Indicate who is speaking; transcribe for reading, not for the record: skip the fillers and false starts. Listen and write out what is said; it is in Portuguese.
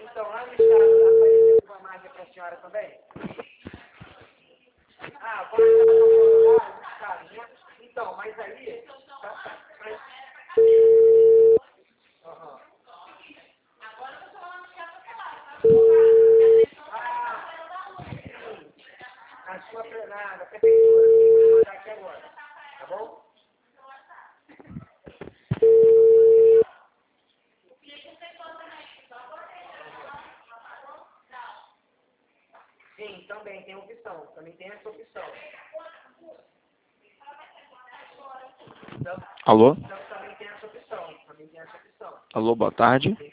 Speaker 1: Então, lá no estado, apareceu uma máquina para a senhora também? Ah, pode estar lá no estado, né? Então, mas aí... Aham. A sua na prefeitura, vou mandar aqui agora, tá bom? Sim, também tem opção, também tem essa opção. Então,
Speaker 2: Alô?
Speaker 1: então também tem essa opção, também tem essa opção.
Speaker 2: Alô, boa tarde.